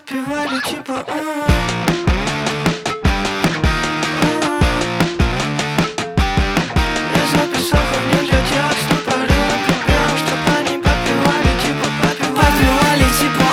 подпевали типа Я записал хуйню для тех, что порывом припел, чтоб они подпевали типа подпевали типа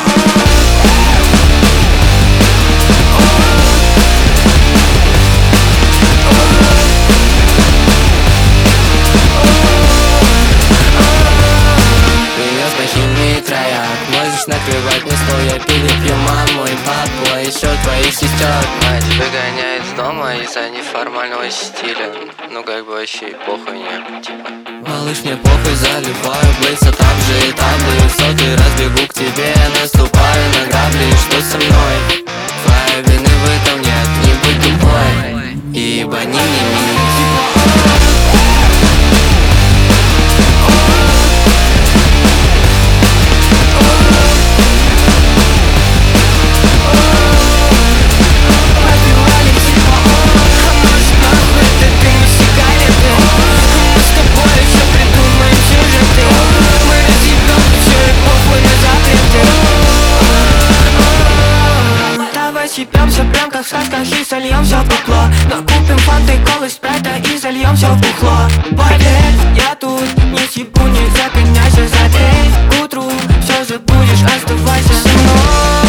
Принес похильный трояк, можешь накрывать не стол. Я перепью маму и папу, а еще твоих сестер. Мать выгоняет с дома из-за неформального стиля. Ну как бы вообще и похуй не, типа. Малыш, мне похуй, заливаю блейса там же и там бы высокий, разбегу к тебе, наступаю на грабли. И что со мной? Твоей вины в этом нет, не будь тупой и ебани мне мини. Съебемся прям как в сказках и сольемся в бухло. Накупим фанты, колы, спрайта и зальемся в бухло. Поверь, я тут не съебу, не загоняйся за дверь. К утру все забудешь, оставайся со мной.